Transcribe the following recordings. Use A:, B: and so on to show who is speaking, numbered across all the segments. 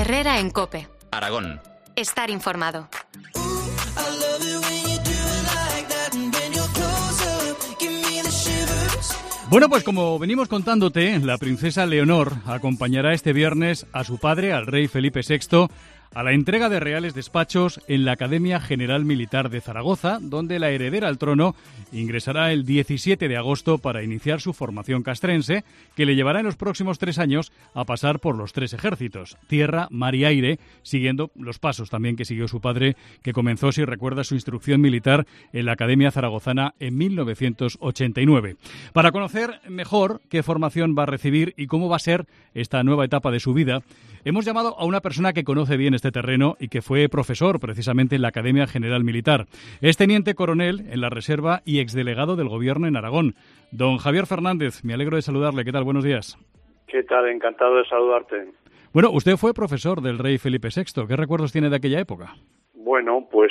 A: Herrera en COPE.
B: Aragón.
A: Estar informado.
C: Bueno, pues como venimos contándote, la princesa Leonor acompañará este viernes a su padre, al rey Felipe VI, a la entrega de reales despachos en la Academia General Militar de Zaragoza, donde la heredera al trono ingresará el 17 de agosto para iniciar su formación castrense, que le llevará en los próximos 3 años a pasar por los 3 ejércitos, tierra, mar y aire, siguiendo los pasos también que siguió su padre, que comenzó, si recuerda, su instrucción militar en la Academia Zaragozana en 1989. Para conocer mejor qué formación va a recibir y cómo va a ser esta nueva etapa de su vida, hemos llamado a una persona que conoce bien este terreno y que fue profesor precisamente en la Academia General Militar. Es teniente coronel en la Reserva y exdelegado del Gobierno en Aragón. Don Javier Fernández, me alegro de saludarle. ¿Qué tal? Buenos días.
D: ¿Qué tal? Encantado de saludarte.
C: Bueno, usted fue profesor del rey Felipe VI. ¿Qué recuerdos tiene de aquella época?
D: Bueno, pues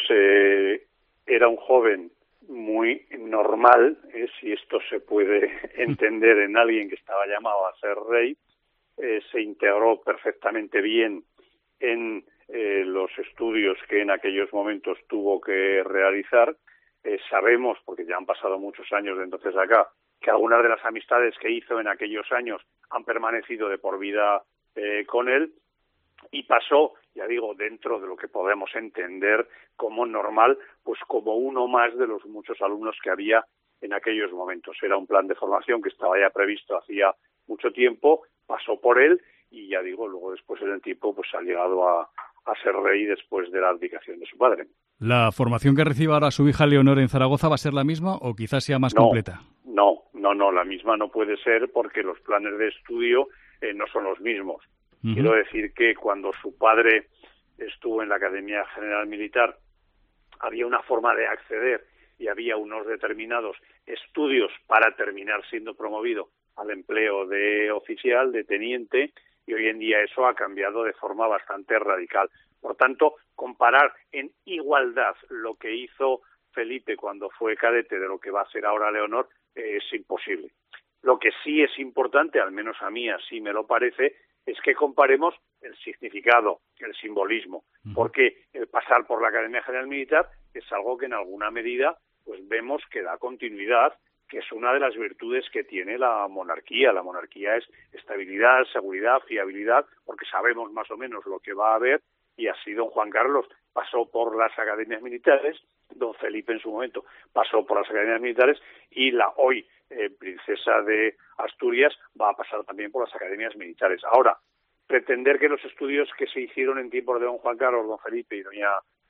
D: era un joven muy normal, si esto se puede entender en alguien que estaba llamado a ser rey. Se integró perfectamente bien en los estudios que en aquellos momentos tuvo que realizar. Sabemos, porque ya han pasado muchos años de entonces acá, que algunas de las amistades que hizo en aquellos años han permanecido de por vida con él, y pasó, ya digo, dentro de lo que podemos entender como normal, pues como uno más de los muchos alumnos que había en aquellos momentos. Era un plan de formación que estaba ya previsto hacía mucho tiempo, pasó por él y ya digo, luego después en el tiempo pues ha llegado a ser rey después de la abdicación de su padre.
C: ¿La formación que reciba ahora su hija Leonor en Zaragoza va a ser la misma o quizás sea más completa?
D: No, la misma no puede ser porque los planes de estudio no son los mismos. Uh-huh. Quiero decir que cuando su padre estuvo en la Academia General Militar había una forma de acceder y había unos determinados estudios para terminar siendo promovido al empleo de oficial, de teniente, y hoy en día eso ha cambiado de forma bastante radical. Por tanto, comparar en igualdad lo que hizo Felipe cuando fue cadete de lo que va a ser ahora Leonor es imposible. Lo que sí es importante, al menos a mí así me lo parece, es que comparemos el significado, el simbolismo, porque el pasar por la Academia General Militar es algo que en alguna medida pues vemos que da continuidad, que es una de las virtudes que tiene la monarquía. La monarquía es estabilidad, seguridad, fiabilidad, porque sabemos más o menos lo que va a haber, y así don Juan Carlos pasó por las academias militares, don Felipe en su momento pasó por las academias militares, y la hoy princesa de Asturias va a pasar también por las academias militares. Ahora, pretender que los estudios que se hicieron en tiempos de don Juan Carlos, don Felipe y doña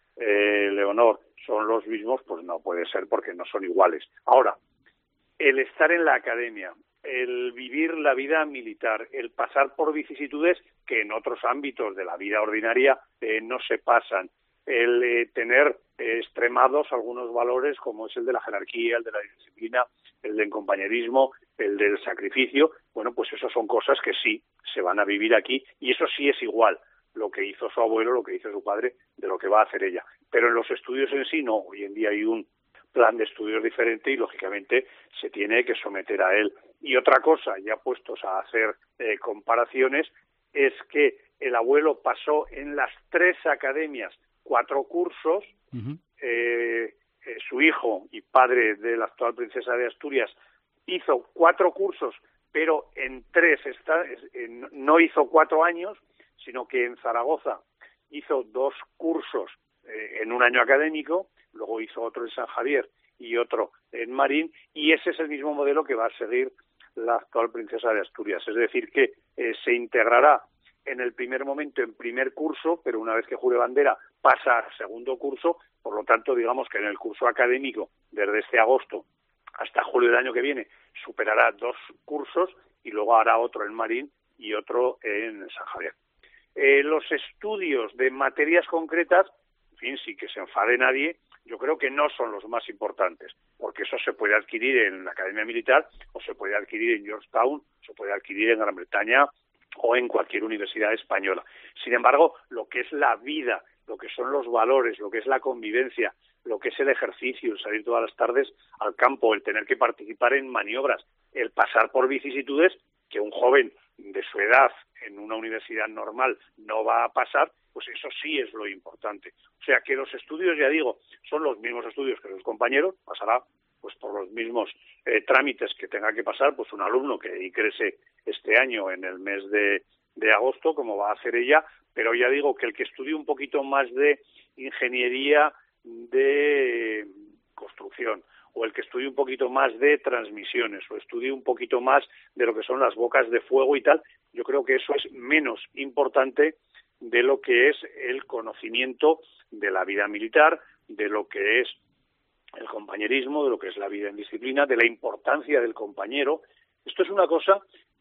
D: Leonor son los mismos, pues no puede ser porque no son iguales. Ahora, el estar en la academia, el vivir la vida militar, el pasar por vicisitudes que en otros ámbitos de la vida ordinaria no se pasan, el tener extremados algunos valores como es el de la jerarquía, el de la disciplina, el del compañerismo, el del sacrificio, bueno, pues eso son cosas que sí se van a vivir aquí, y eso sí es igual lo que hizo su abuelo, lo que hizo su padre, de lo que va a hacer ella. Pero en los estudios en sí no, hoy en día hay un plan de estudios diferente y lógicamente se tiene que someter a él. Y otra cosa, ya puestos a hacer comparaciones, es que el abuelo pasó en las 3 academias 4 cursos, su hijo y padre de la actual princesa de Asturias hizo 4 cursos, pero en 3 no hizo 4 años, sino que en Zaragoza hizo 2 cursos en un año académico, luego hizo otro en San Javier y otro en Marín, y ese es el mismo modelo que va a seguir la actual princesa de Asturias. Es decir, que se integrará en el primer momento en primer curso, pero una vez que jure bandera pasa al segundo curso. Por lo tanto, digamos que en el curso académico, desde este agosto hasta julio del año que viene, superará 2 cursos y luego hará otro en Marín y otro en San Javier. Los estudios de materias concretas, en fin, sin que se enfade nadie, yo creo que no son los más importantes, porque eso se puede adquirir en la Academia Militar, o se puede adquirir en Georgetown, se puede adquirir en Gran Bretaña o en cualquier universidad española. Sin embargo, lo que es la vida, lo que son los valores, lo que es la convivencia, lo que es el ejercicio, el salir todas las tardes al campo, el tener que participar en maniobras, el pasar por vicisitudes que un joven de su edad en una universidad normal no va a pasar, pues eso sí es lo importante. O sea que los estudios, ya digo, son los mismos estudios que los compañeros, pasará pues por los mismos trámites que tenga que pasar pues un alumno que ingrese este año en el mes de agosto, como va a hacer ella, pero ya digo que el que estudie un poquito más de ingeniería de construcción, o el que estudie un poquito más de transmisiones, o estudie un poquito más de lo que son las bocas de fuego y tal, yo creo que eso es menos importante de lo que es el conocimiento de la vida militar, de lo que es el compañerismo, de lo que es la vida en disciplina, de la importancia del compañero. Esto es una cosa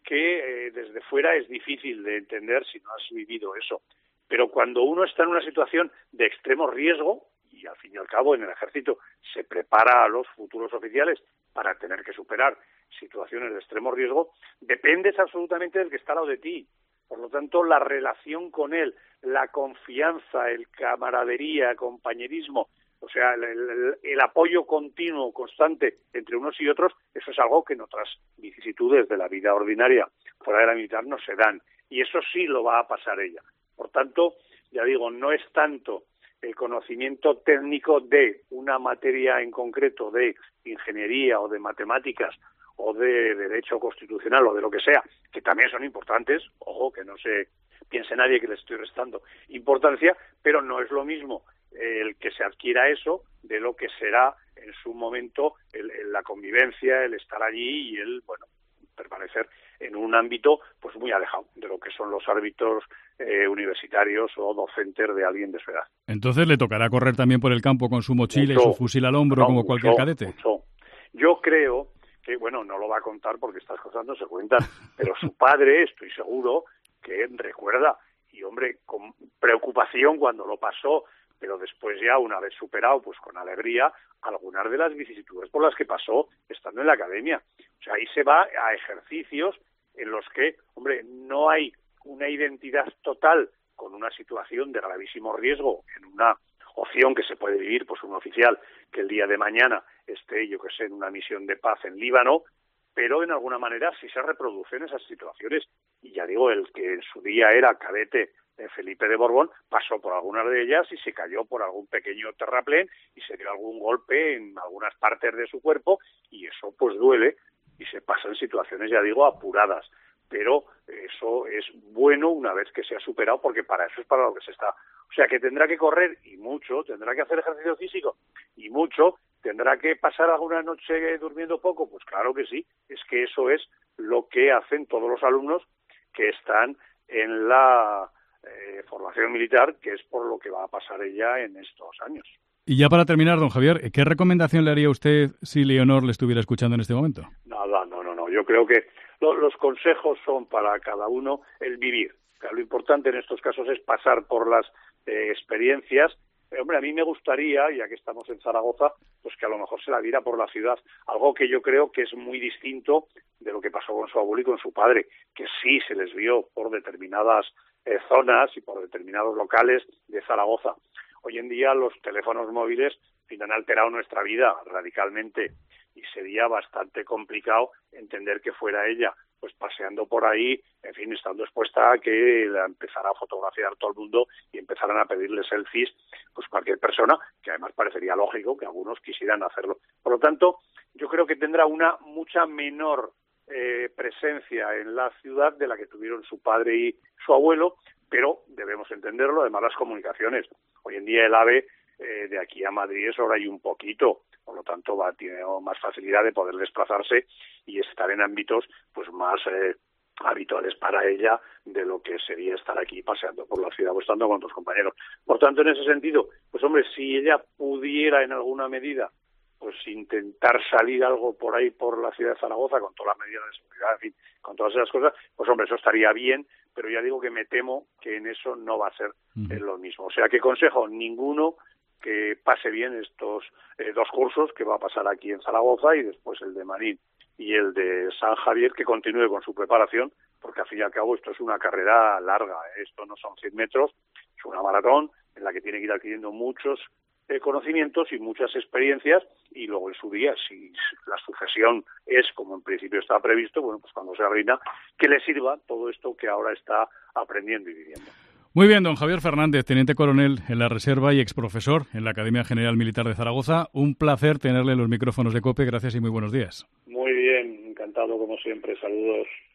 D: que desde fuera es difícil de entender si no has vivido eso. Pero cuando uno está en una situación de extremo riesgo, y al fin y al cabo en el ejército se prepara a los futuros oficiales para tener que superar situaciones de extremo riesgo, dependes absolutamente del que está al lado de ti. Por lo tanto, la relación con él, la confianza, el camaradería, compañerismo, o sea, el apoyo continuo, constante entre unos y otros, eso es algo que en otras vicisitudes de la vida ordinaria fuera de la militar no se dan. Y eso sí lo va a pasar ella. Por tanto, ya digo, no es tanto el conocimiento técnico de una materia en concreto, de ingeniería o de matemáticas o de derecho constitucional o de lo que sea, que también son importantes, ojo, que no se piense nadie que le estoy restando importancia, pero no es lo mismo el que se adquiera eso de lo que será en su momento la convivencia, el estar allí y el, bueno, permanecer en un ámbito pues muy alejado de lo que son los árbitros universitarios o docentes de alguien de su edad.
C: Entonces le tocará correr también por el campo con su mochila y su fusil al hombro como cualquier cadete.
D: Mucho. Yo creo que, bueno, no lo va a contar porque estas cosas no se cuentan, pero su padre, estoy seguro, que recuerda, y hombre, con preocupación cuando lo pasó, pero después ya, una vez superado, pues con alegría, algunas de las vicisitudes por las que pasó estando en la academia. O sea, ahí se va a ejercicios en los que, hombre, no hay una identidad total con una situación de gravísimo riesgo en una opción que se puede vivir, pues un oficial que el día de mañana esté, yo que sé, en una misión de paz en Líbano, pero en alguna manera sí se reproducen esas situaciones. Y ya digo, el que en su día era cadete de Felipe de Borbón pasó por algunas de ellas y se cayó por algún pequeño terraplén y se dio algún golpe en algunas partes de su cuerpo y eso pues duele y se pasa en situaciones, ya digo, apuradas. Pero eso es bueno una vez que se ha superado, porque para eso es para lo que se está. O sea, que tendrá que correr y mucho, tendrá que hacer ejercicio físico y mucho, tendrá que pasar alguna noche durmiendo poco, pues claro que sí, es que eso es lo que hacen todos los alumnos que están en la formación militar, que es por lo que va a pasar ella en estos años.
C: Y ya para terminar, don Javier, ¿qué recomendación le haría usted si Leonor le estuviera escuchando en este momento?
D: Nada, no. Yo creo que los consejos son para cada uno el vivir. O sea, lo importante en estos casos es pasar por las experiencias. Hombre, a mí me gustaría, ya que estamos en Zaragoza, pues que a lo mejor se la viera por la ciudad, algo que yo creo que es muy distinto de lo que pasó con su abuelo y con su padre, que sí se les vio por determinadas zonas y por determinados locales de Zaragoza. Hoy en día los teléfonos móviles han alterado nuestra vida radicalmente y sería bastante complicado entender que fuera ella pues paseando por ahí, en fin, estando expuesta a que la empezara a fotografiar todo el mundo y empezaran a pedirle selfies, pues cualquier persona, que además parecería lógico que algunos quisieran hacerlo. Por lo tanto, yo creo que tendrá una mucha menor presencia en la ciudad de la que tuvieron su padre y su abuelo, pero debemos entenderlo, además las comunicaciones. Hoy en día el AVE de aquí a Madrid es hora y un poquito, por lo tanto tiene más facilidad de poder desplazarse y estar en ámbitos pues más habituales para ella de lo que sería estar aquí paseando por la ciudad o estando con otros compañeros. Por tanto, en ese sentido, pues hombre, si ella pudiera en alguna medida pues intentar salir algo por ahí por la ciudad de Zaragoza con todas las medidas de seguridad, en fin, con todas esas cosas, pues hombre, eso estaría bien, pero ya digo que me temo que en eso no va a ser lo mismo. O sea, ¿qué consejo? Ninguno, que pase bien estos dos cursos que va a pasar aquí en Zaragoza y después el de Marín y el de San Javier, que continúe con su preparación, porque al fin y al cabo esto es una carrera larga, esto no son 100 metros, es una maratón en la que tiene que ir adquiriendo muchos conocimientos y muchas experiencias, y luego en su día, si la sucesión es como en principio está previsto, bueno, pues cuando sea reina, que le sirva todo esto que ahora está aprendiendo y viviendo.
C: Muy bien, don Javier Fernández, teniente coronel en la Reserva y exprofesor en la Academia General Militar de Zaragoza. Un placer tenerle en los micrófonos de COPE. Gracias y muy buenos días.
D: Muy bien, encantado como siempre. Saludos.